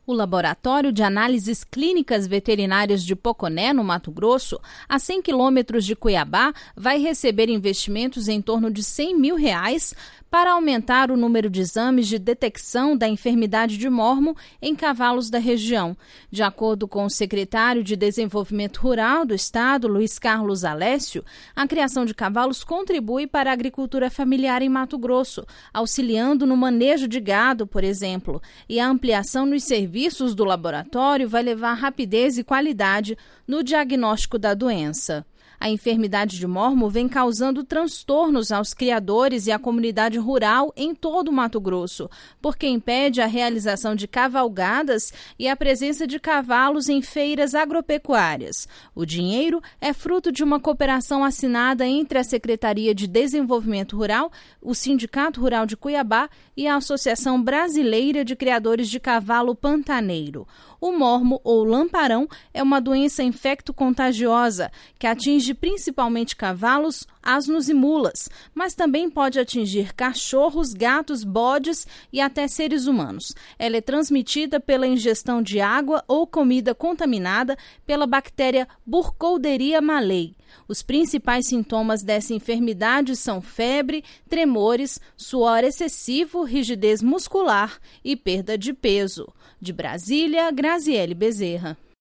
O Laboratório de Análises Clínicas Veterinárias de Poconé, no Mato Grosso, a 100 quilômetros de Cuiabá, vai receber investimentos em torno de R$100 mil para aumentar o número de exames de detecção da enfermidade de mormo em cavalos da região. De acordo com o secretário de Desenvolvimento Rural do Estado, Luiz Carlos Alessio, a criação de cavalos contribui para a agricultura familiar em Mato Grosso, auxiliando no manejo de gado, por exemplo, e a ampliação nos serviços do laboratório vai levar rapidez e qualidade no diagnóstico da doença. A enfermidade de mormo vem causando transtornos aos criadores e à comunidade rural em todo o Mato Grosso, porque impede a realização de cavalgadas e a presença de cavalos em feiras agropecuárias. O dinheiro é fruto de uma cooperação assinada entre a Secretaria de Desenvolvimento Rural, o Sindicato Rural de Cuiabá e a Associação Brasileira de Criadores de Cavalo Pantaneiro. O mormo ou lamparão é uma doença infecto-contagiosa que atinge principalmente cavalos, asnos e mulas, mas também pode atingir cachorros, gatos, bodes e até seres humanos. Ela é transmitida pela ingestão de água ou comida contaminada pela bactéria Burkholderia malei. Os principais sintomas dessa enfermidade são febre, tremores, suor excessivo, rigidez muscular e perda de peso. De Brasília, Graziele Bezerra.